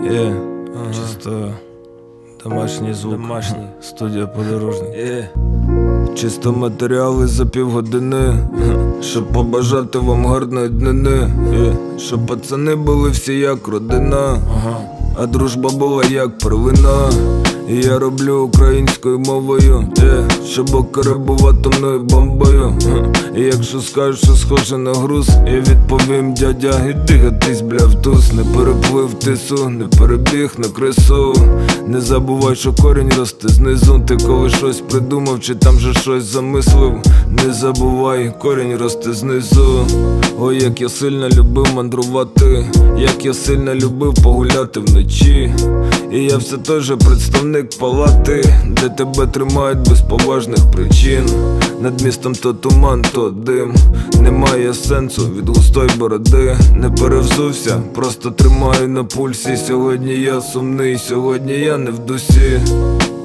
Чисто домашній звук, студія Подорожник. Чисто матеріали за півгодини, щоб побажати вам гарної днини, щоб пацани були всі як родина, а дружба була як первина. І я роблю українською мовою, щоб окарибувати атомною бомбою. І якщо скажеш, що схоже на груз, я відповім: дядя, іди гатись, бля, в туз. Не переплив тису, не перебіг на крису. Не забувай, що корінь росте знизу. Ти коли щось придумав, чи там же щось замислив, не забувай, корінь росте знизу. Ой, як я сильно любив мандрувати, як я сильно любив погуляти вночі. І я все той же представник палати, де тебе тримають без поважних причин. Над містом то туман, то дим, немає сенсу від густої бороди. Не перевзувся, просто тримаю на пульсі. Сьогодні я сумний, сьогодні я не в дусі.